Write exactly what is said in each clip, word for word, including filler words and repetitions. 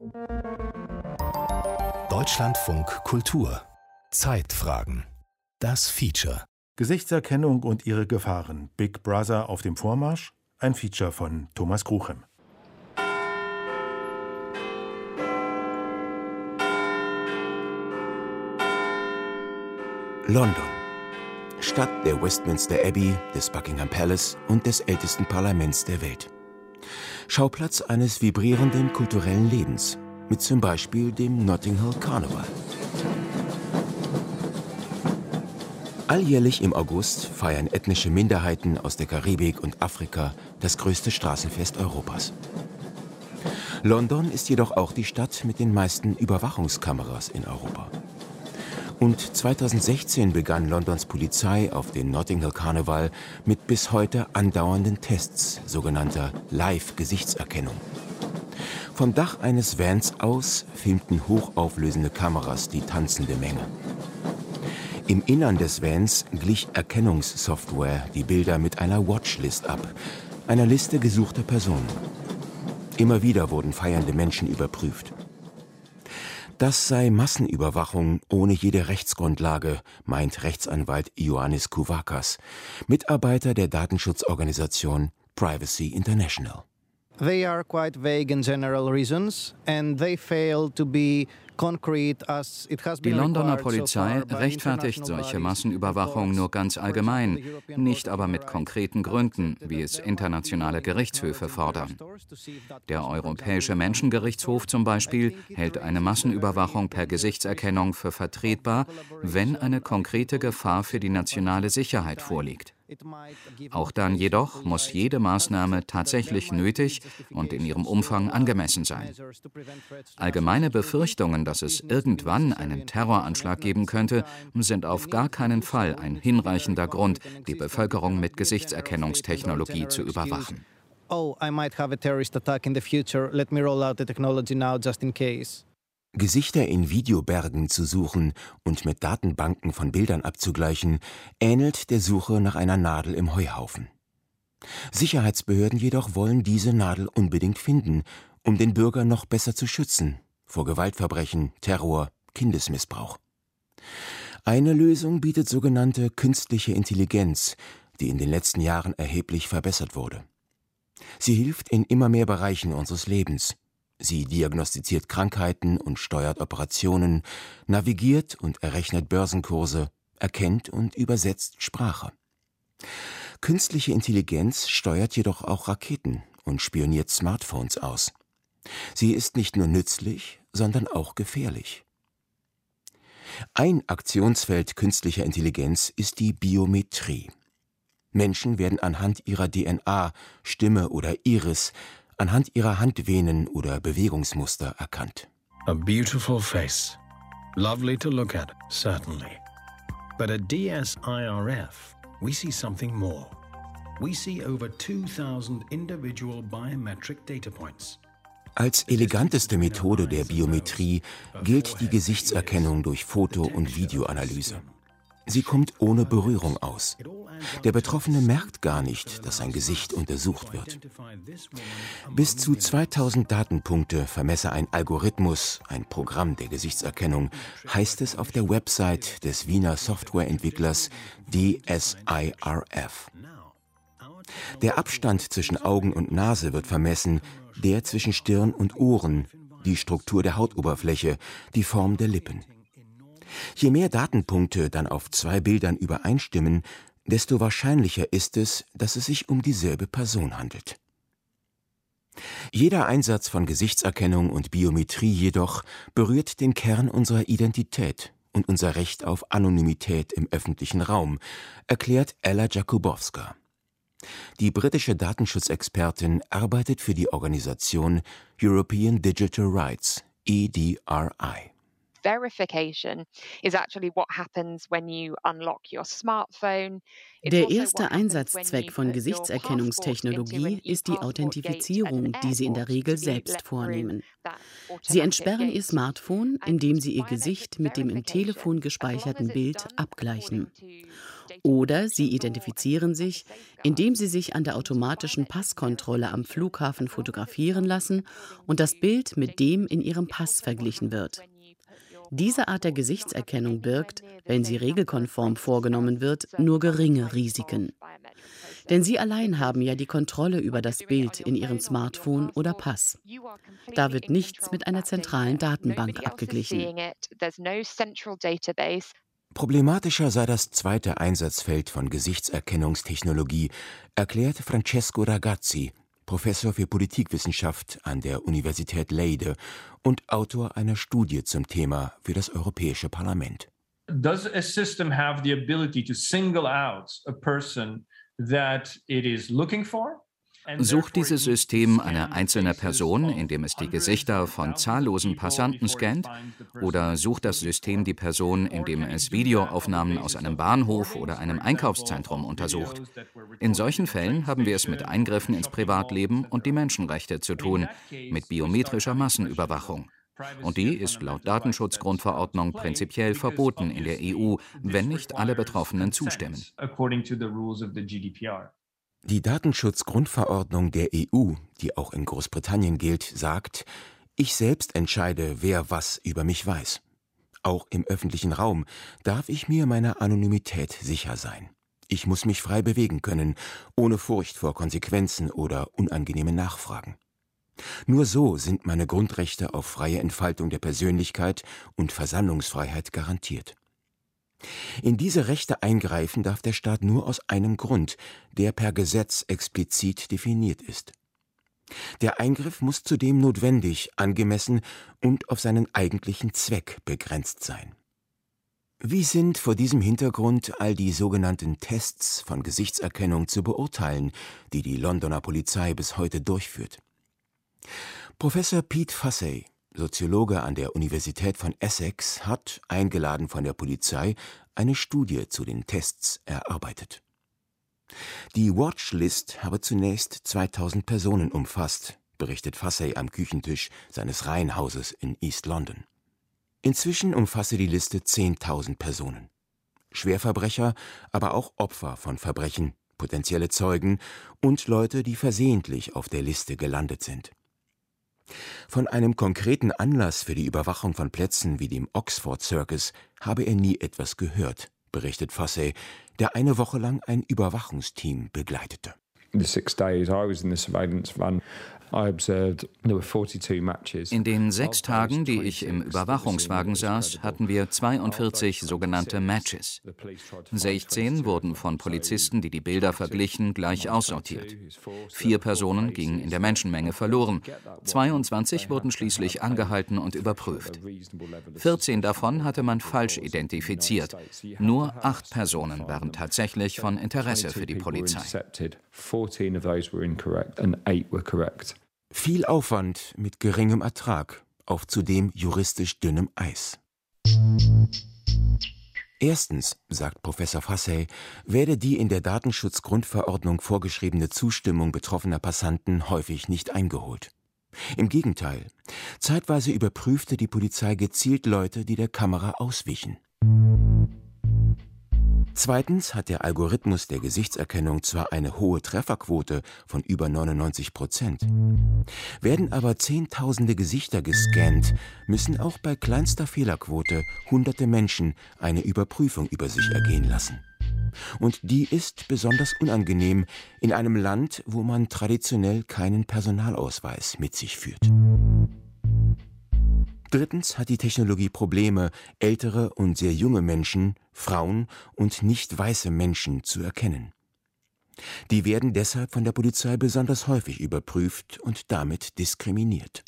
Deutschlandfunk Kultur. Zeitfragen. Das Feature. Gesichtserkennung und ihre Gefahren. Big Brother auf dem Vormarsch. Ein Feature von Thomas Kruchem. London. Stadt der Westminster Abbey, des Buckingham Palace und des ältesten Parlaments der Welt. Schauplatz eines vibrierenden kulturellen Lebens, mit zum Beispiel dem Notting Hill Carnival. Alljährlich im August feiern ethnische Minderheiten aus der Karibik und Afrika das größte Straßenfest Europas. London ist jedoch auch die Stadt mit den meisten Überwachungskameras in Europa. Und zweitausendsechzehn begann Londons Polizei auf den Notting Hill Carnival mit bis heute andauernden Tests sogenannter Live-Gesichtserkennung. Vom Dach eines Vans aus filmten hochauflösende Kameras die tanzende Menge. Im Innern des Vans glich Erkennungssoftware die Bilder mit einer Watchlist ab, einer Liste gesuchter Personen. Immer wieder wurden feiernde Menschen überprüft. Das sei Massenüberwachung ohne jede Rechtsgrundlage, meint Rechtsanwalt Ioannis Kouvakas, Mitarbeiter der Datenschutzorganisation Privacy International. They are quite vague in general reasons and they fail to be concrete as it has Die been Londoner required so Polizei far by rechtfertigt international solche bodies Massenüberwachung nur ganz because, allgemein, for example, the European nicht Court aber of mit Human konkreten Rights Gründen, stated wie that es there internationale might be Gerichtshöfe fordern. stores to see if that Der person, for Europäische example, Menschengerichtshof zum Beispiel hält eine Massenüberwachung per Gesichtserkennung für vertretbar, wenn eine konkrete Gefahr für die nationale Sicherheit vorliegt. Auch dann jedoch muss jede Maßnahme tatsächlich nötig und in ihrem Umfang angemessen sein. Allgemeine Befürchtungen, dass es irgendwann einen Terroranschlag geben könnte, sind auf gar keinen Fall ein hinreichender Grund, die Bevölkerung mit Gesichtserkennungstechnologie zu überwachen. Oh, I might have a terrorist attack in the future. Let me roll out the technology now just in case. Gesichter in Videobergen zu suchen und mit Datenbanken von Bildern abzugleichen, ähnelt der Suche nach einer Nadel im Heuhaufen. Sicherheitsbehörden jedoch wollen diese Nadel unbedingt finden, um den Bürger noch besser zu schützen vor Gewaltverbrechen, Terror, Kindesmissbrauch. Eine Lösung bietet sogenannte künstliche Intelligenz, die in den letzten Jahren erheblich verbessert wurde. Sie hilft in immer mehr Bereichen unseres Lebens. Sie diagnostiziert Krankheiten und steuert Operationen, navigiert und errechnet Börsenkurse, erkennt und übersetzt Sprache. Künstliche Intelligenz steuert jedoch auch Raketen und spioniert Smartphones aus. Sie ist nicht nur nützlich, sondern auch gefährlich. Ein Aktionsfeld künstlicher Intelligenz ist die Biometrie. Menschen werden anhand ihrer D N A, Stimme oder Iris, anhand ihrer Handvenen oder Bewegungsmuster erkannt. A beautiful face. Lovely to look at, certainly. But at D S I R F, we see something more. We see over two thousand individual biometric data points. Als eleganteste Methode der Biometrie gilt die Gesichtserkennung durch Foto- und Videoanalyse. Sie kommt ohne Berührung aus. Der Betroffene merkt gar nicht, dass sein Gesicht untersucht wird. Bis zu zweitausend Datenpunkte vermesse ein Algorithmus, ein Programm der Gesichtserkennung, heißt es auf der Website des Wiener Softwareentwicklers D S I R F. Der Abstand zwischen Augen und Nase wird vermessen, der zwischen Stirn und Ohren, die Struktur der Hautoberfläche, die Form der Lippen. Je mehr Datenpunkte dann auf zwei Bildern übereinstimmen, desto wahrscheinlicher ist es, dass es sich um dieselbe Person handelt. Jeder Einsatz von Gesichtserkennung und Biometrie jedoch berührt den Kern unserer Identität und unser Recht auf Anonymität im öffentlichen Raum, erklärt Ella Jakubowska. Die britische Datenschutzexpertin arbeitet für die Organisation European Digital Rights, E D R I. Verification is actually what happens when you unlock your smartphone. Der erste Einsatzzweck von Gesichtserkennungstechnologie ist die Authentifizierung, die Sie in der Regel selbst vornehmen. Sie entsperren Ihr Smartphone, indem Sie Ihr Gesicht mit dem im Telefon gespeicherten Bild abgleichen. Oder sie identifizieren sich, indem sie sich an der automatischen Passkontrolle am Flughafen fotografieren lassen und das Bild mit dem in ihrem Pass verglichen wird. Diese Art der Gesichtserkennung birgt, wenn sie regelkonform vorgenommen wird, nur geringe Risiken. Denn Sie allein haben ja die Kontrolle über das Bild in Ihrem Smartphone oder Pass. Da wird nichts mit einer zentralen Datenbank abgeglichen. Problematischer sei das zweite Einsatzfeld von Gesichtserkennungstechnologie, erklärt Francesco Ragazzi, Professor für Politikwissenschaft an der Universität Leiden und Autor einer Studie zum Thema für das Europäische Parlament. Does a system have the ability to single out a person that it is looking for? Sucht dieses System eine einzelne Person, indem es die Gesichter von zahllosen Passanten scannt? Oder sucht das System die Person, indem es Videoaufnahmen aus einem Bahnhof oder einem Einkaufszentrum untersucht? In solchen Fällen haben wir es mit Eingriffen ins Privatleben und die Menschenrechte zu tun, mit biometrischer Massenüberwachung. Und die ist laut Datenschutzgrundverordnung prinzipiell verboten in der E U, wenn nicht alle Betroffenen zustimmen. Die Datenschutzgrundverordnung der E U, die auch in Großbritannien gilt, sagt, ich selbst entscheide, wer was über mich weiß. Auch im öffentlichen Raum darf ich mir meiner Anonymität sicher sein. Ich muss mich frei bewegen können, ohne Furcht vor Konsequenzen oder unangenehmen Nachfragen. Nur so sind meine Grundrechte auf freie Entfaltung der Persönlichkeit und Versammlungsfreiheit garantiert. In diese Rechte eingreifen darf der Staat nur aus einem Grund, der per Gesetz explizit definiert ist. Der Eingriff muss zudem notwendig, angemessen und auf seinen eigentlichen Zweck begrenzt sein. Wie sind vor diesem Hintergrund all die sogenannten Tests von Gesichtserkennung zu beurteilen, die die Londoner Polizei bis heute durchführt? Professor Pete Fassey, Soziologe an der Universität von Essex, hat, eingeladen von der Polizei, eine Studie zu den Tests erarbeitet. Die Watchlist habe zunächst zweitausend Personen umfasst, berichtet Fassey am Küchentisch seines Reihenhauses in East London. Inzwischen umfasse die Liste zehntausend Personen. Schwerverbrecher, aber auch Opfer von Verbrechen, potenzielle Zeugen und Leute, die versehentlich auf der Liste gelandet sind. Von einem konkreten Anlass für die Überwachung von Plätzen wie dem Oxford Circus habe er nie etwas gehört, berichtet Fassey, der eine Woche lang ein Überwachungsteam begleitete. The six days I was in the surveillance van, I observed there were forty-two matches. In den sechs Tagen, die ich im Überwachungswagen saß, hatten wir zweiundvierzig sogenannte Matches. sechzehn wurden von Polizisten, die die Bilder verglichen, gleich aussortiert. Vier Personen gingen in der Menschenmenge verloren. zweiundzwanzig wurden schließlich angehalten und überprüft. vierzehn davon hatte man falsch identifiziert. Nur acht Personen waren tatsächlich von Interesse für die Polizei. fourteen of those were incorrect and eight were correct. Viel Aufwand mit geringem Ertrag auf zudem juristisch dünnem Eis. Erstens, sagt Professor Fassey, werde die in der Datenschutzgrundverordnung vorgeschriebene Zustimmung betroffener Passanten häufig nicht eingeholt. Im Gegenteil, zeitweise überprüfte die Polizei gezielt Leute, die der Kamera auswichen. Zweitens hat der Algorithmus der Gesichtserkennung zwar eine hohe Trefferquote von über neunundneunzig Prozent. Werden aber Zehntausende Gesichter gescannt, müssen auch bei kleinster Fehlerquote hunderte Menschen eine Überprüfung über sich ergehen lassen. Und die ist besonders unangenehm in einem Land, wo man traditionell keinen Personalausweis mit sich führt. Drittens hat die Technologie Probleme, ältere und sehr junge Menschen, Frauen und nicht weiße Menschen zu erkennen. Die werden deshalb von der Polizei besonders häufig überprüft und damit diskriminiert.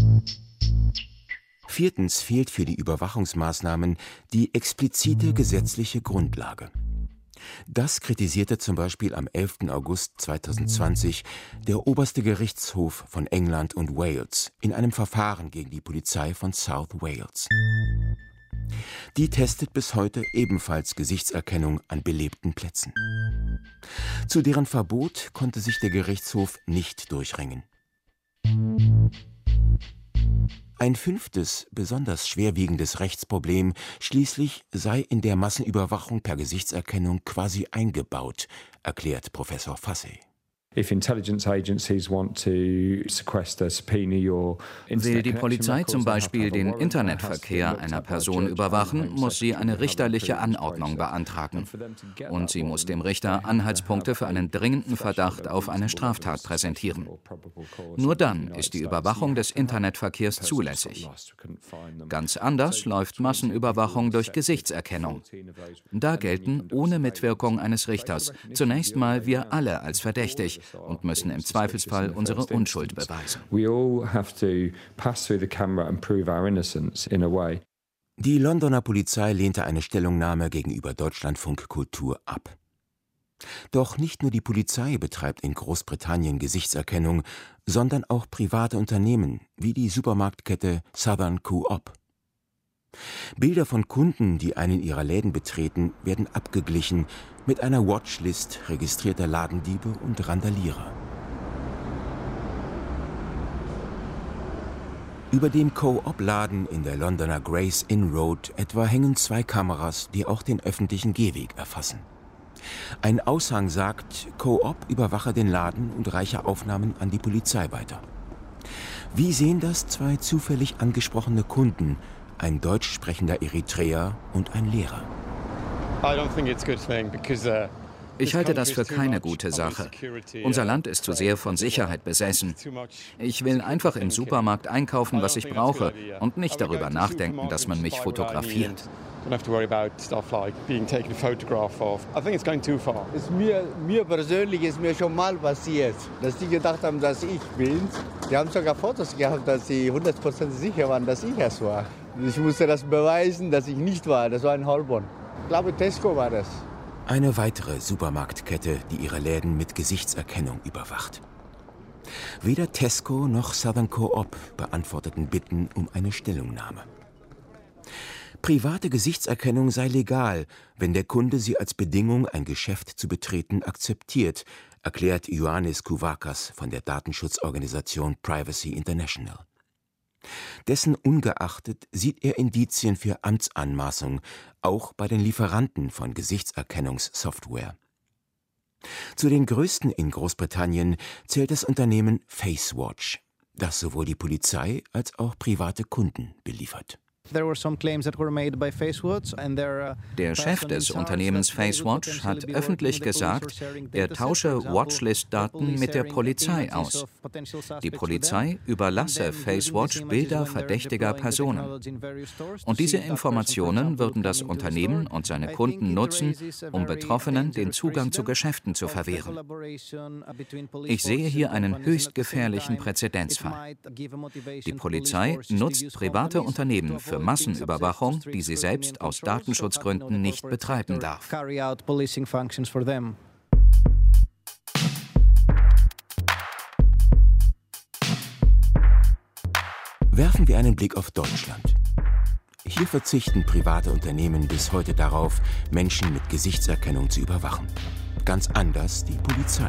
Viertens fehlt für die Überwachungsmaßnahmen die explizite gesetzliche Grundlage. Das kritisierte zum Beispiel am elften August zweitausendzwanzig der oberste Gerichtshof von England und Wales in einem Verfahren gegen die Polizei von South Wales. Die testet bis heute ebenfalls Gesichtserkennung an belebten Plätzen. Zu deren Verbot konnte sich der Gerichtshof nicht durchringen. Ein fünftes, besonders schwerwiegendes Rechtsproblem schließlich sei in der Massenüberwachung per Gesichtserkennung quasi eingebaut, erklärt Professor Fassé. Will die Polizei zum Beispiel den Internetverkehr einer Person überwachen, muss sie eine richterliche Anordnung beantragen. Und sie muss dem Richter Anhaltspunkte für einen dringenden Verdacht auf eine Straftat präsentieren. Nur dann ist die Überwachung des Internetverkehrs zulässig. Ganz anders läuft Massenüberwachung durch Gesichtserkennung. Da gelten ohne Mitwirkung eines Richters zunächst mal wir alle als verdächtig und müssen im Zweifelsfall unsere Unschuld beweisen. Die Londoner Polizei lehnte eine Stellungnahme gegenüber Deutschlandfunk Kultur ab. Doch nicht nur die Polizei betreibt in Großbritannien Gesichtserkennung, sondern auch private Unternehmen wie die Supermarktkette Southern Co-op. Bilder von Kunden, die einen ihrer Läden betreten, werden abgeglichen mit einer Watchlist registrierter Ladendiebe und Randalierer. Über dem Co-op-Laden in der Londoner Gray's Inn Road etwa hängen zwei Kameras, die auch den öffentlichen Gehweg erfassen. Ein Aushang sagt, Co-op überwache den Laden und reiche Aufnahmen an die Polizei weiter. Wie sehen das zwei zufällig angesprochene Kunden, ein deutsch sprechender Eritreer und ein Lehrer? Ich halte das für keine gute Sache. Unser Land ist zu sehr von Sicherheit besessen. Ich will einfach im Supermarkt einkaufen, was ich brauche, und nicht darüber nachdenken, dass man mich fotografiert. Ist mir, mir persönlich ist mir schon mal passiert, dass die gedacht haben, dass ich bin. Die haben sogar Fotos gehabt, dass sie hundert Prozent sicher waren, dass ich es war. Ich musste das beweisen, dass ich nicht war. Das war ein Holborn. Ich glaube, Tesco war das. Eine weitere Supermarktkette, die ihre Läden mit Gesichtserkennung überwacht. Weder Tesco noch Southern Co-op beantworteten Bitten um eine Stellungnahme. Private Gesichtserkennung sei legal, wenn der Kunde sie als Bedingung, ein Geschäft zu betreten, akzeptiert, erklärt Ioannis Kouvakas von der Datenschutzorganisation Privacy International. Dessen ungeachtet sieht er Indizien für Amtsanmaßung, auch bei den Lieferanten von Gesichtserkennungssoftware. Zu den größten in Großbritannien zählt das Unternehmen FaceWatch, das sowohl die Polizei als auch private Kunden beliefert. Der Chef des Unternehmens FaceWatch hat öffentlich gesagt, er tausche Watchlist-Daten mit der Polizei aus. Die Polizei überlasse FaceWatch Bilder verdächtiger Personen. Und diese Informationen würden das Unternehmen und seine Kunden nutzen, um Betroffenen den Zugang zu Geschäften zu verwehren. Ich sehe hier einen höchst gefährlichen Präzedenzfall. Die Polizei nutzt private Unternehmen für Massenüberwachung, die sie selbst aus Datenschutzgründen nicht betreiben darf. Werfen wir einen Blick auf Deutschland. Hier verzichten private Unternehmen bis heute darauf, Menschen mit Gesichtserkennung zu überwachen. Ganz anders die Polizei.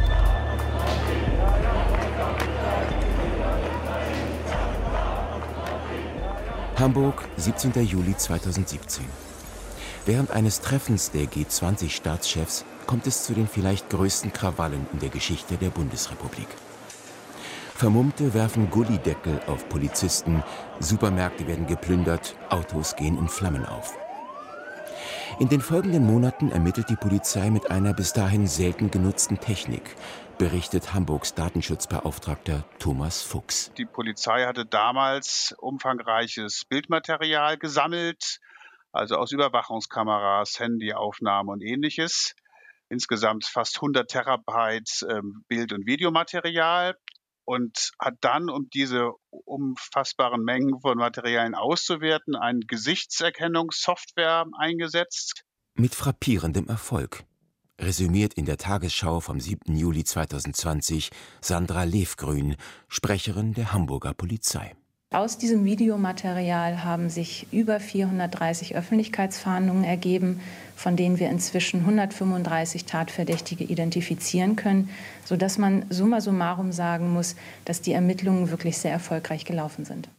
Hamburg, siebzehnter Juli zweitausendsiebzehn. Während eines Treffens der G zwanzig Staatschefs kommt es zu den vielleicht größten Krawallen in der Geschichte der Bundesrepublik. Vermummte werfen Gullideckel auf Polizisten, Supermärkte werden geplündert, Autos gehen in Flammen auf. In den folgenden Monaten ermittelt die Polizei mit einer bis dahin selten genutzten Technik, berichtet Hamburgs Datenschutzbeauftragter Thomas Fuchs. Die Polizei hatte damals umfangreiches Bildmaterial gesammelt, also aus Überwachungskameras, Handyaufnahmen und Ähnliches. Insgesamt fast hundert Terabyte ähm, Bild- und Videomaterial und hat dann, um diese unfassbaren Mengen von Materialien auszuwerten, eine Gesichtserkennungssoftware eingesetzt. Mit frappierendem Erfolg. Resümiert in der Tagesschau vom siebten Juli zweitausendzwanzig Sandra Levgrün, Sprecherin der Hamburger Polizei. Aus diesem Videomaterial haben sich über vierhundertdreißig Öffentlichkeitsfahndungen ergeben, von denen wir inzwischen hundertfünfunddreißig Tatverdächtige identifizieren können, sodass man summa summarum sagen muss, dass die Ermittlungen wirklich sehr erfolgreich gelaufen sind.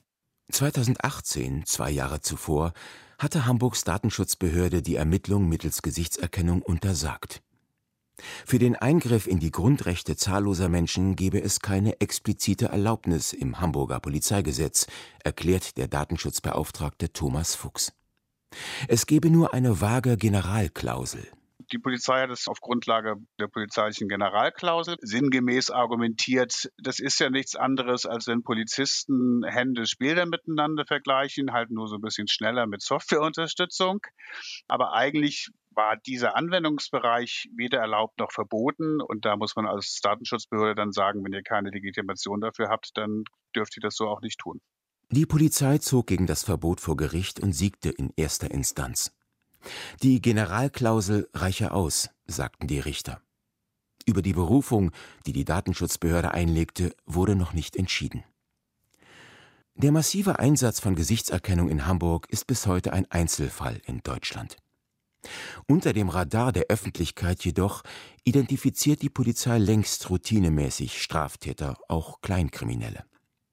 zweitausendachtzehn, zwei Jahre zuvor, hatte Hamburgs Datenschutzbehörde die Ermittlung mittels Gesichtserkennung untersagt. Für den Eingriff in die Grundrechte zahlloser Menschen gebe es keine explizite Erlaubnis im Hamburger Polizeigesetz, erklärt der Datenschutzbeauftragte Thomas Fuchs. Es gebe nur eine vage Generalklausel. Die Polizei hat es auf Grundlage der polizeilichen Generalklausel sinngemäß argumentiert, das ist ja nichts anderes, als wenn Polizisten händisch Bilder miteinander vergleichen, halt nur so ein bisschen schneller mit Softwareunterstützung. Aber eigentlich war dieser Anwendungsbereich weder erlaubt noch verboten. Und da muss man als Datenschutzbehörde dann sagen, wenn ihr keine Legitimation dafür habt, dann dürft ihr das so auch nicht tun. Die Polizei zog gegen das Verbot vor Gericht und siegte in erster Instanz. Die Generalklausel reiche aus, sagten die Richter. Über die Berufung, die die Datenschutzbehörde einlegte, wurde noch nicht entschieden. Der massive Einsatz von Gesichtserkennung in Hamburg ist bis heute ein Einzelfall in Deutschland. Unter dem Radar der Öffentlichkeit jedoch identifiziert die Polizei längst routinemäßig Straftäter, auch Kleinkriminelle.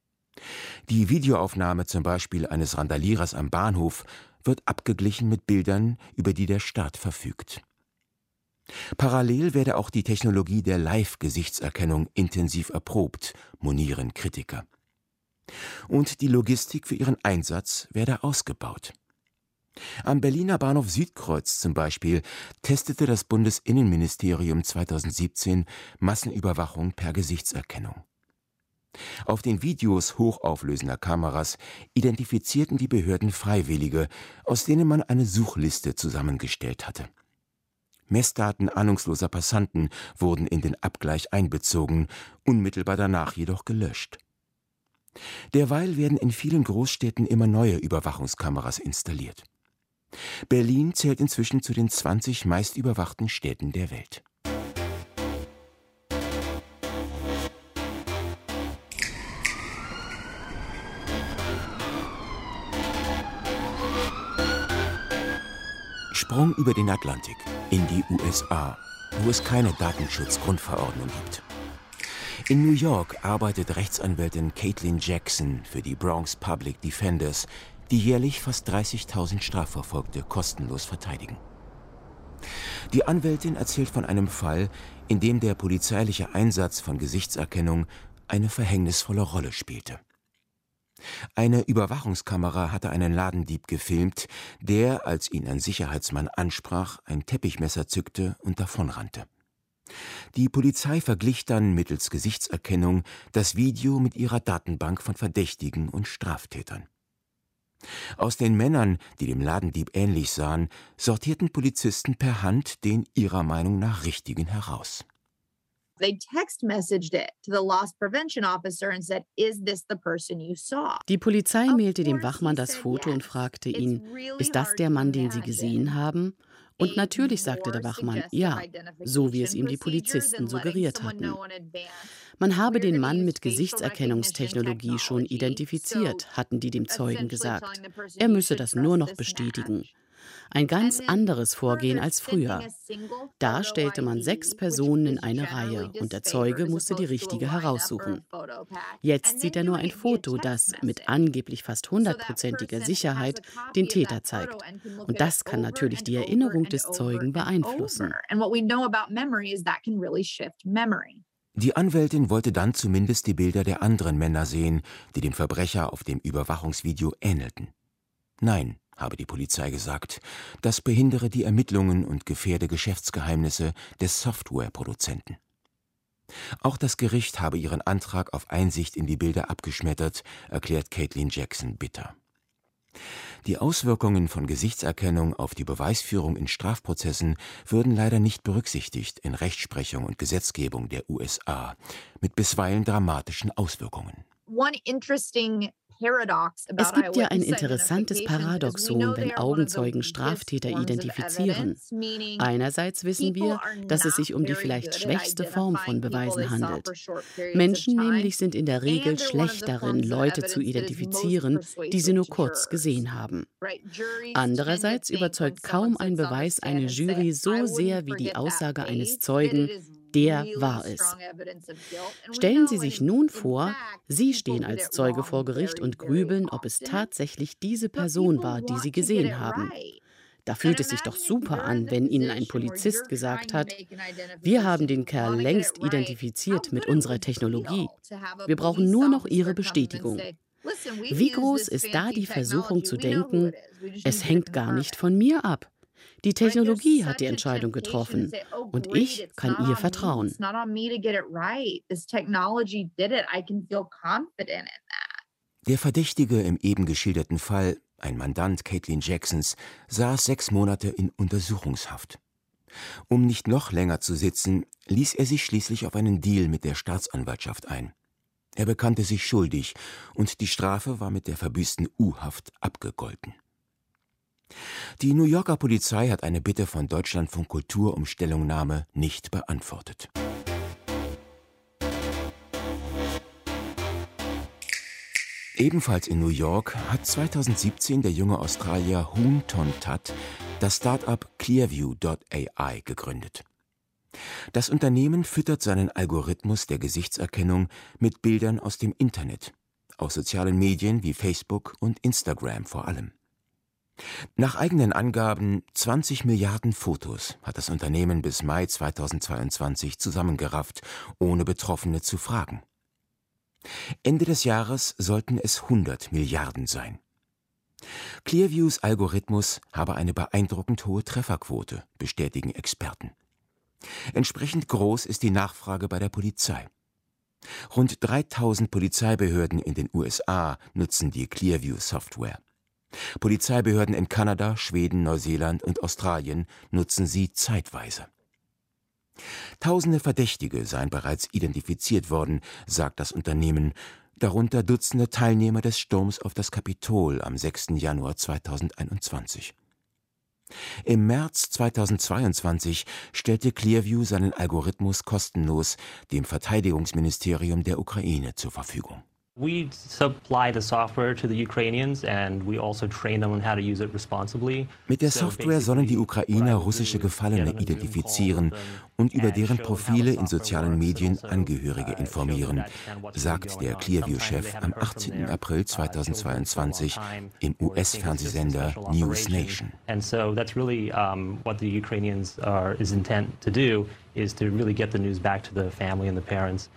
Die Videoaufnahme zum Beispiel eines Randalierers am Bahnhof wird abgeglichen mit Bildern, über die der Staat verfügt. Parallel werde auch die Technologie der Live-Gesichtserkennung intensiv erprobt, monieren Kritiker. Und die Logistik für ihren Einsatz werde ausgebaut. Am Berliner Bahnhof Südkreuz zum Beispiel testete das Bundesinnenministerium zweitausendsiebzehn Massenüberwachung per Gesichtserkennung. Auf den Videos hochauflösender Kameras identifizierten die Behörden Freiwillige, aus denen man eine Suchliste zusammengestellt hatte. Messdaten ahnungsloser Passanten wurden in den Abgleich einbezogen, unmittelbar danach jedoch gelöscht. Derweil werden in vielen Großstädten immer neue Überwachungskameras installiert. Berlin zählt inzwischen zu den zwanzig meistüberwachten Städten der Welt. Sprung über den Atlantik in die U S A, wo es keine Datenschutzgrundverordnung gibt. In New York arbeitet Rechtsanwältin Caitlin Jackson für die Bronx Public Defenders, die jährlich fast dreißigtausend Strafverfolgte kostenlos verteidigen. Die Anwältin erzählt von einem Fall, in dem der polizeiliche Einsatz von Gesichtserkennung eine verhängnisvolle Rolle spielte. Eine Überwachungskamera hatte einen Ladendieb gefilmt, der, als ihn ein Sicherheitsmann ansprach, ein Teppichmesser zückte und davonrannte. Die Polizei verglich dann mittels Gesichtserkennung das Video mit ihrer Datenbank von Verdächtigen und Straftätern. Aus den Männern, die dem Ladendieb ähnlich sahen, sortierten Polizisten per Hand den ihrer Meinung nach richtigen heraus. Die Polizei mailte dem Wachmann das Foto und fragte ihn, ist das der Mann, den Sie gesehen haben? Und natürlich sagte der Wachmann, ja, so wie es ihm die Polizisten suggeriert hatten. Man habe den Mann mit Gesichtserkennungstechnologie schon identifiziert, hatten die dem Zeugen gesagt. Er müsse das nur noch bestätigen. Ein ganz anderes Vorgehen als früher. Da stellte man sechs Personen in eine Reihe und der Zeuge musste die richtige heraussuchen. Jetzt sieht er nur ein Foto, das mit angeblich fast hundertprozentiger Sicherheit den Täter zeigt. Und das kann natürlich die Erinnerung des Zeugen beeinflussen. Die Anwältin wollte dann zumindest die Bilder der anderen Männer sehen, die dem Verbrecher auf dem Überwachungsvideo ähnelten. Nein, habe die Polizei gesagt, das behindere die Ermittlungen und gefährde Geschäftsgeheimnisse des Softwareproduzenten. Auch das Gericht habe ihren Antrag auf Einsicht in die Bilder abgeschmettert, erklärt Caitlin Jackson bitter. Die Auswirkungen von Gesichtserkennung auf die Beweisführung in Strafprozessen würden leider nicht berücksichtigt in Rechtsprechung und Gesetzgebung der U S A, mit bisweilen dramatischen Auswirkungen. Es gibt ja ein interessantes Paradoxon, wenn Augenzeugen Straftäter identifizieren. Einerseits wissen wir, dass es sich um die vielleicht schwächste Form von Beweisen handelt. Menschen nämlich sind in der Regel schlecht darin, Leute zu identifizieren, die sie nur kurz gesehen haben. Andererseits überzeugt kaum ein Beweis eine Jury so sehr wie die Aussage eines Zeugen, der war es. Stellen Sie sich nun vor, Sie stehen als Zeuge vor Gericht und grübeln, ob es tatsächlich diese Person war, die Sie gesehen haben. Da fühlt es sich doch super an, wenn Ihnen ein Polizist gesagt hat, wir haben den Kerl längst identifiziert mit unserer Technologie. Wir brauchen nur noch Ihre Bestätigung. Wie groß ist da die Versuchung zu denken, es hängt gar nicht von mir ab. Die Technologie hat die Entscheidung getroffen und ich kann ihr vertrauen. Der Verdächtige im eben geschilderten Fall, ein Mandant Caitlin Jacksons, saß sechs Monate in Untersuchungshaft. Um nicht noch länger zu sitzen, ließ er sich schließlich auf einen Deal mit der Staatsanwaltschaft ein. Er bekannte sich schuldig und die Strafe war mit der verbüßten U-Haft abgegolten. Die New Yorker Polizei hat eine Bitte von Deutschlandfunk Kultur um Stellungnahme nicht beantwortet. Ebenfalls in New York hat zweitausendsiebzehn der junge Australier Hoon Ton Tat das Start-up Clearview Punkt A I gegründet. Das Unternehmen füttert seinen Algorithmus der Gesichtserkennung mit Bildern aus dem Internet, aus sozialen Medien wie Facebook und Instagram vor allem. Nach eigenen Angaben zwanzig Milliarden Fotos hat das Unternehmen bis Mai zweitausendzweiundzwanzig zusammengerafft, ohne Betroffene zu fragen. Ende des Jahres sollten es hundert Milliarden sein. Clearviews Algorithmus habe eine beeindruckend hohe Trefferquote, bestätigen Experten. Entsprechend groß ist die Nachfrage bei der Polizei. Rund dreitausend Polizeibehörden in den U S A nutzen die Clearview-Software. Polizeibehörden in Kanada, Schweden, Neuseeland und Australien nutzen sie zeitweise. Tausende Verdächtige seien bereits identifiziert worden, sagt das Unternehmen, darunter Dutzende Teilnehmer des Sturms auf das Kapitol am sechsten Januar zweitausendeinundzwanzig. Im März zweitausendzweiundzwanzig stellte Clearview seinen Algorithmus kostenlos dem Verteidigungsministerium der Ukraine zur Verfügung. We supply the software to the Ukrainians and we also train them on how to use it responsibly. Mit der Software sollen die Ukrainer russische Gefallene identifizieren und über deren Profile in sozialen Medien Angehörige informieren, sagt der Clearview-Chef am achtzehnten April zweitausendzweiundzwanzig im U S-Fernsehsender News Nation. And so that's really um, what the Ukrainians are is intent to do is to really get the news back to the family and the parents.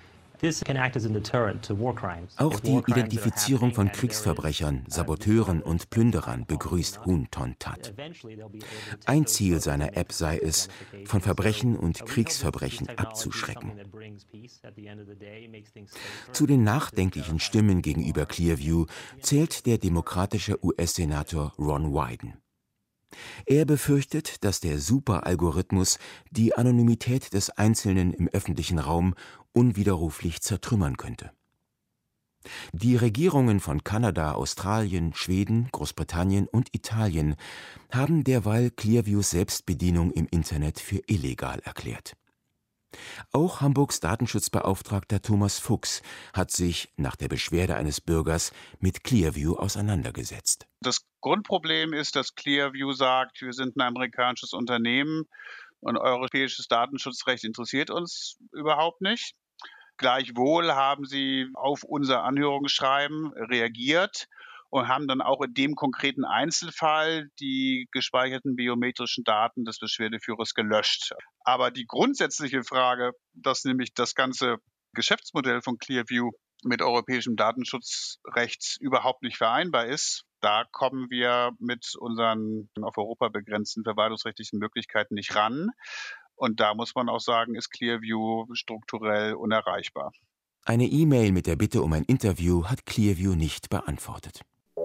Auch die Identifizierung von Kriegsverbrechern, Saboteuren und Plünderern begrüßt Hoon Ton Tat. Ein Ziel seiner App sei es, von Verbrechen und Kriegsverbrechen abzuschrecken. Zu den nachdenklichen Stimmen gegenüber Clearview zählt der demokratische U S-Senator Ron Wyden. Er befürchtet, dass der Super-Algorithmus die Anonymität des Einzelnen im öffentlichen Raum unwiderruflich zertrümmern könnte. Die Regierungen von Kanada, Australien, Schweden, Großbritannien und Italien haben derweil Clearviews Selbstbedienung im Internet für illegal erklärt. Auch Hamburgs Datenschutzbeauftragter Thomas Fuchs hat sich nach der Beschwerde eines Bürgers mit Clearview auseinandergesetzt. Das Grundproblem ist, dass Clearview sagt, wir sind ein amerikanisches Unternehmen und europäisches Datenschutzrecht interessiert uns überhaupt nicht. Gleichwohl haben sie auf unser Anhörungsschreiben reagiert und haben dann auch in dem konkreten Einzelfall die gespeicherten biometrischen Daten des Beschwerdeführers gelöscht. Aber die grundsätzliche Frage, dass nämlich das ganze Geschäftsmodell von Clearview mit europäischem Datenschutzrecht überhaupt nicht vereinbar ist, da kommen wir mit unseren auf Europa begrenzten verwaltungsrechtlichen Möglichkeiten nicht ran. Und da muss man auch sagen, ist Clearview strukturell unerreichbar. Eine E-Mail mit der Bitte um ein Interview hat Clearview nicht beantwortet.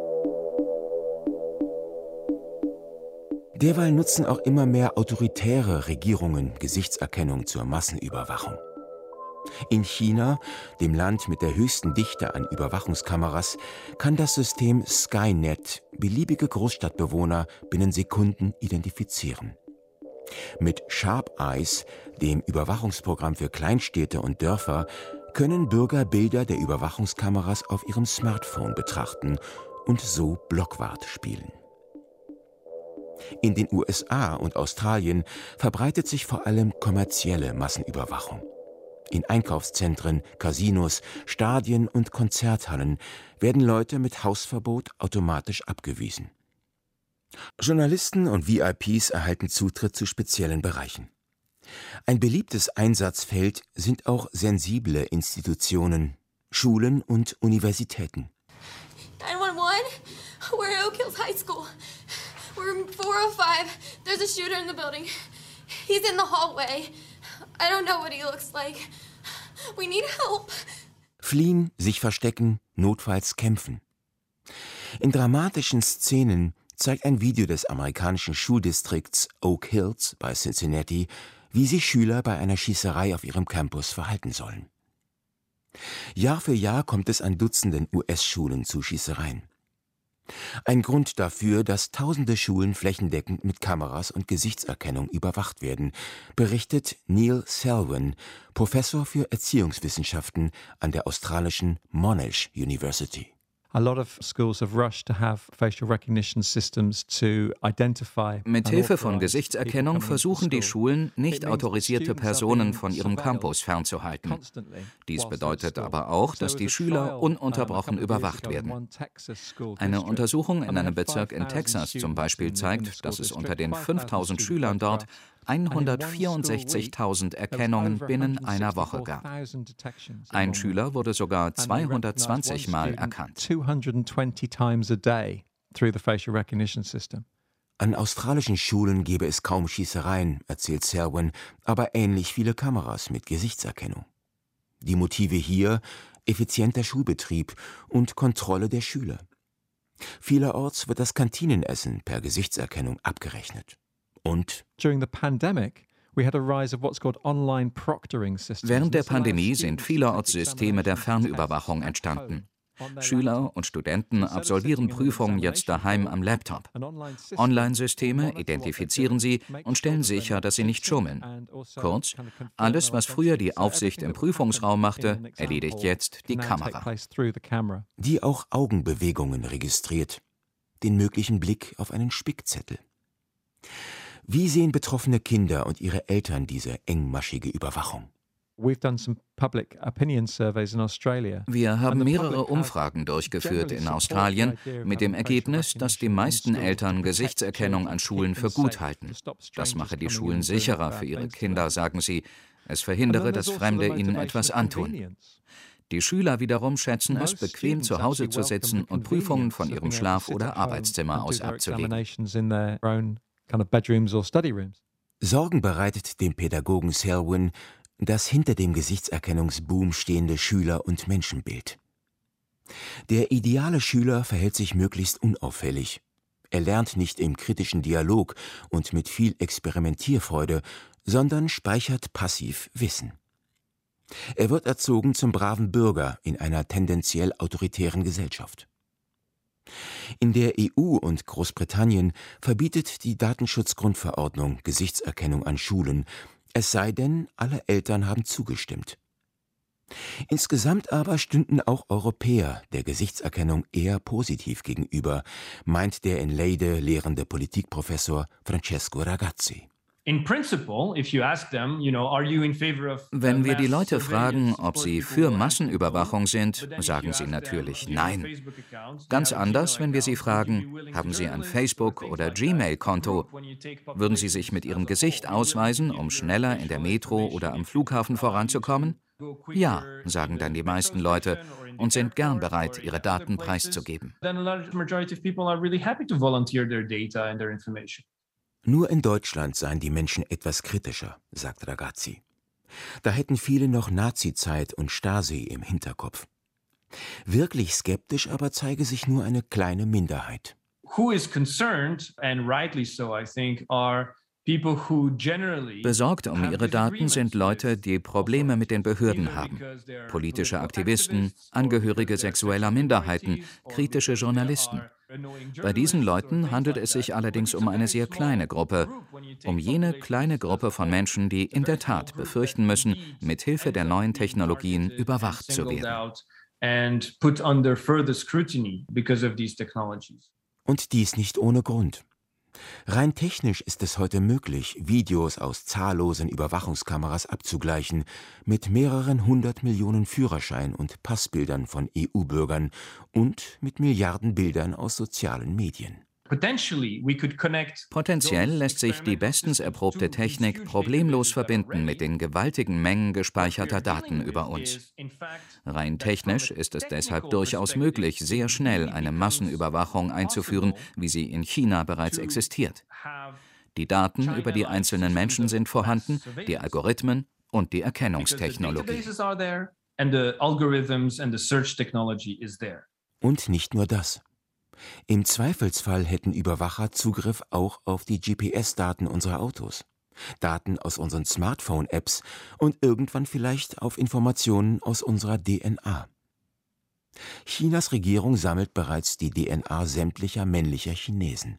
Derweil nutzen auch immer mehr autoritäre Regierungen Gesichtserkennung zur Massenüberwachung. In China, dem Land mit der höchsten Dichte an Überwachungskameras, kann das System Skynet beliebige Großstadtbewohner binnen Sekunden identifizieren. Mit Sharp Eyes, dem Überwachungsprogramm für Kleinstädte und Dörfer, können Bürger Bilder der Überwachungskameras auf ihrem Smartphone betrachten und so Blockwart spielen. In den U S A und Australien verbreitet sich vor allem kommerzielle Massenüberwachung. In Einkaufszentren, Casinos, Stadien und Konzerthallen werden Leute mit Hausverbot automatisch abgewiesen. Journalisten und V I Ps erhalten Zutritt zu speziellen Bereichen. Ein beliebtes Einsatzfeld sind auch sensible Institutionen, Schulen und Universitäten. nine one one, we're at Oak Hills High School. We're in four oh five. There's a shooter in the building. He's in the hallway. I don't know what he looks like. We need help. Fliehen, sich verstecken, notfalls kämpfen. In dramatischen Szenen zeigt ein Video des amerikanischen Schuldistrikts Oak Hills bei Cincinnati, wie sich Schüler bei einer Schießerei auf ihrem Campus verhalten sollen. Jahr für Jahr kommt es an Dutzenden U S-Schulen zu Schießereien. Ein Grund dafür, dass tausende Schulen flächendeckend mit Kameras und Gesichtserkennung überwacht werden, berichtet Neil Selwyn, Professor für Erziehungswissenschaften an der australischen Monash University. A lot of schools have rushed to have facial recognition systems to identify. Mithilfe von Gesichtserkennung versuchen die Schulen, nicht autorisierte Personen von ihrem Campus fernzuhalten. Dies bedeutet aber auch, dass die Schüler ununterbrochen überwacht werden. Eine Untersuchung in einem Bezirk in Texas zum Beispiel zeigt, dass es unter den fünftausend Schülern dort hundertvierundsechzigtausend Erkennungen binnen einer Woche gab. Ein Schüler wurde sogar zweihundertzwanzig Mal erkannt. An australischen Schulen gäbe es kaum Schießereien, erzählt Selwyn, aber ähnlich viele Kameras mit Gesichtserkennung. Die Motive hier: effizienter Schulbetrieb und Kontrolle der Schüler. Vielerorts wird das Kantinenessen per Gesichtserkennung abgerechnet. Und Während der Pandemie sind vielerorts Systeme der Fernüberwachung entstanden. Schüler und Studenten absolvieren Prüfungen jetzt daheim am Laptop. Online-Systeme identifizieren sie und stellen sicher, dass sie nicht schummeln. Kurz, alles, was früher die Aufsicht im Prüfungsraum machte, erledigt jetzt die Kamera. Die auch Augenbewegungen registriert, den möglichen Blick auf einen Spickzettel. Wie sehen betroffene Kinder und ihre Eltern diese engmaschige Überwachung? Wir haben mehrere Umfragen durchgeführt in Australien mit dem Ergebnis, dass die meisten Eltern Gesichtserkennung an Schulen für gut halten. Das mache die Schulen sicherer für ihre Kinder, sagen sie. Es verhindere, dass Fremde ihnen etwas antun. Die Schüler wiederum schätzen es, bequem zu Hause zu sitzen und Prüfungen von ihrem Schlaf- oder Arbeitszimmer aus abzulegen. Sorgen bereitet dem Pädagogen Selwyn das hinter dem Gesichtserkennungsboom stehende Schüler- und Menschenbild. Der ideale Schüler verhält sich möglichst unauffällig. Er lernt nicht im kritischen Dialog und mit viel Experimentierfreude, sondern speichert passiv Wissen. Er wird erzogen zum braven Bürger in einer tendenziell autoritären Gesellschaft. In der E U und Großbritannien verbietet die Datenschutzgrundverordnung Gesichtserkennung an Schulen, es sei denn, alle Eltern haben zugestimmt. Insgesamt aber stünden auch Europäer der Gesichtserkennung eher positiv gegenüber, meint der in Leiden lehrende Politikprofessor Francesco Ragazzi. In principle, if you ask them, you know, are you in favor of Wenn wir die Leute fragen, ob sie für Massenüberwachung sind, sagen sie natürlich nein. Ganz anders, wenn wir sie fragen, haben sie ein Facebook- oder Gmail-Konto? Würden sie sich mit ihrem Gesicht ausweisen, um schneller in der Metro oder am Flughafen voranzukommen? Ja, sagen dann die meisten Leute und sind gern bereit, ihre Daten preiszugeben. Nur in Deutschland seien die Menschen etwas kritischer, sagt Ragazzi. Da hätten viele noch Nazizeit und Stasi im Hinterkopf. Wirklich skeptisch aber zeige sich nur eine kleine Minderheit. Who is concerned, and rightly so, I think, are people who generally Besorgt um ihre Daten sind Leute, die Probleme mit den Behörden haben. Politische Aktivisten, Angehörige sexueller Minderheiten, kritische Journalisten. Bei diesen Leuten handelt es sich allerdings um eine sehr kleine Gruppe, um jene kleine Gruppe von Menschen, die in der Tat befürchten müssen, mit Hilfe der neuen Technologien überwacht zu werden. Und dies nicht ohne Grund. Rein technisch ist es heute möglich, Videos aus zahllosen Überwachungskameras abzugleichen mit mehreren hundert Millionen Führerschein- und Passbildern von E U-Bürgern und mit Milliarden Bildern aus sozialen Medien. Potenziell lässt sich die bestens erprobte Technik problemlos verbinden mit den gewaltigen Mengen gespeicherter Daten über uns. Rein technisch ist es deshalb durchaus möglich, sehr schnell eine Massenüberwachung einzuführen, wie sie in China bereits existiert. Die Daten über die einzelnen Menschen sind vorhanden, die Algorithmen und die Erkennungstechnologie. Und nicht nur das. Im Zweifelsfall hätten Überwacher Zugriff auch auf die G P S-Daten unserer Autos, Daten aus unseren Smartphone-Apps und irgendwann vielleicht auf Informationen aus unserer D N A. Chinas Regierung sammelt bereits die D N A sämtlicher männlicher Chinesen.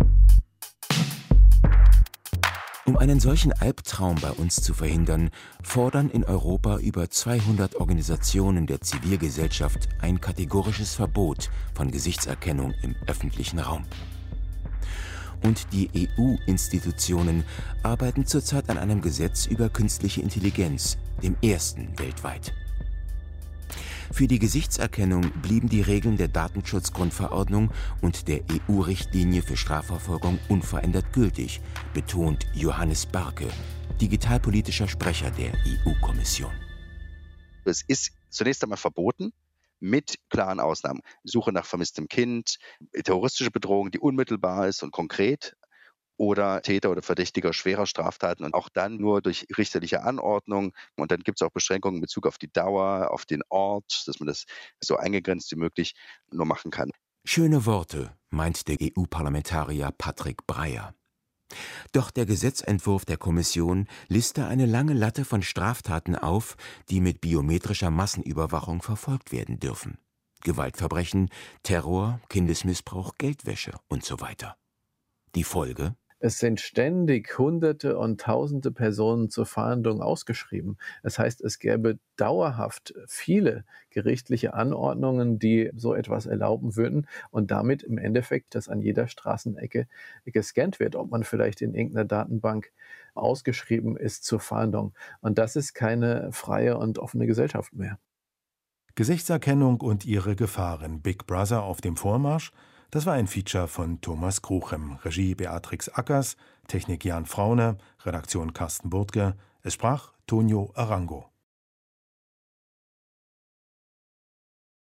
Um einen solchen Albtraum bei uns zu verhindern, fordern in Europa über zweihundert Organisationen der Zivilgesellschaft ein kategorisches Verbot von Gesichtserkennung im öffentlichen Raum. Und die E U-Institutionen arbeiten zurzeit an einem Gesetz über künstliche Intelligenz, dem ersten weltweit. Für die Gesichtserkennung blieben die Regeln der Datenschutzgrundverordnung und der E U-Richtlinie für Strafverfolgung unverändert gültig, betont Johannes Barke, digitalpolitischer Sprecher der E U-Kommission. Es ist zunächst einmal verboten, mit klaren Ausnahmen. Suche nach vermisstem Kind, terroristische Bedrohung, die unmittelbar ist und konkret, oder Täter oder Verdächtiger schwerer Straftaten und auch dann nur durch richterliche Anordnung. Und dann gibt es auch Beschränkungen in Bezug auf die Dauer, auf den Ort, dass man das so eingegrenzt wie möglich nur machen kann. Schöne Worte, meint der E U-Parlamentarier Patrick Breyer. Doch der Gesetzentwurf der Kommission liste eine lange Latte von Straftaten auf, die mit biometrischer Massenüberwachung verfolgt werden dürfen. Gewaltverbrechen, Terror, Kindesmissbrauch, Geldwäsche und so weiter. Die Folge? Es sind ständig Hunderte und Tausende Personen zur Fahndung ausgeschrieben. Das heißt, es gäbe dauerhaft viele gerichtliche Anordnungen, die so etwas erlauben würden und damit im Endeffekt, dass an jeder Straßenecke gescannt wird, ob man vielleicht in irgendeiner Datenbank ausgeschrieben ist zur Fahndung. Und das ist keine freie und offene Gesellschaft mehr. Gesichtserkennung und ihre Gefahren. Big Brother auf dem Vormarsch. Das war ein Feature von Thomas Kruchem, Regie Beatrix Ackers, Technik Jan Frauner, Redaktion Carsten Burtke. Es sprach Tonio Arango.